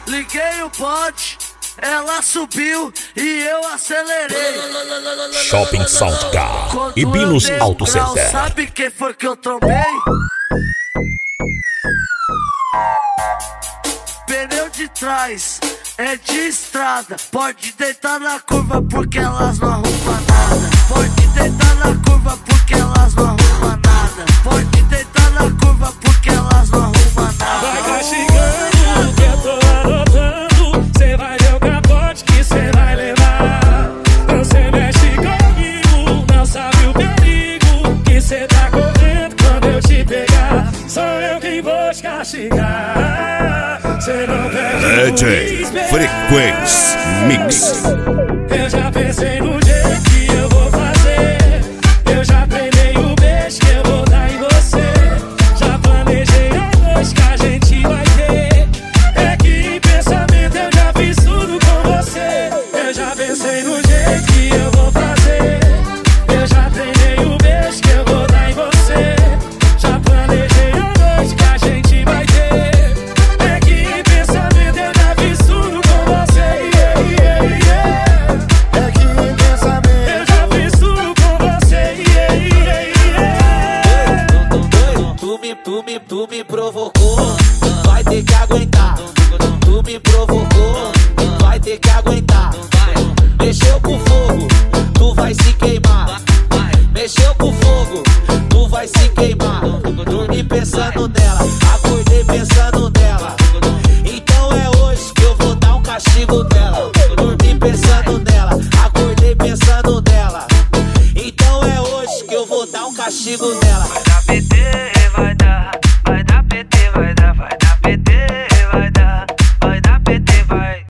Liguei o ponte, ela subiu e eu acelerei. Shopping Soundcar e Binus Auto Center. Sabe quem foi que eu trombei? Pneu de trás é de estrada. Pode deitar na curva porque elas não arrumam nada. Pode deitar na curva porque elas não arrumam nada. Pode deitar na curva porque elas não arrumam nada. Vai castigando que eu tô anotando. Cê vai ver o capote que cê vai levar. Você mexe comigo, não sabe o perigo que cê tá correndo quando eu te pegar. Sou eu quem vou te castigar. Cê não perde DJ Frequência Mix. Eu já pensei no jeito que eu vou fazer. Eu já treinei o beijo que eu vou dar em você. Já planejei a noite que a gente vai ter. É que em pensamento eu já fiz tudo com você. Eu já pensei no jeito que eu vou fazer. Eu já treinei o beijo que eu vou dar em você. Já planejei a noite que a gente vai ter. É que em pensamento eu já fiz tudo com você. É que em pensamento eu já fiz tudo com você. Tu me provocou, vai ter que aguentar. Tu me provocou, vai ter que aguentar. Mexeu com fogo, tu vai se queimar. Mexeu com fogo, tu vai se queimar. Dormi pensando nela, acordei pensando nela. Então é hoje que eu vou dar um castigo nela. Dormi pensando nela, acordei pensando nela. Então é hoje que eu vou dar um castigo nela. Vai dar PT, vai dar PT, vai dar PT, vai dar.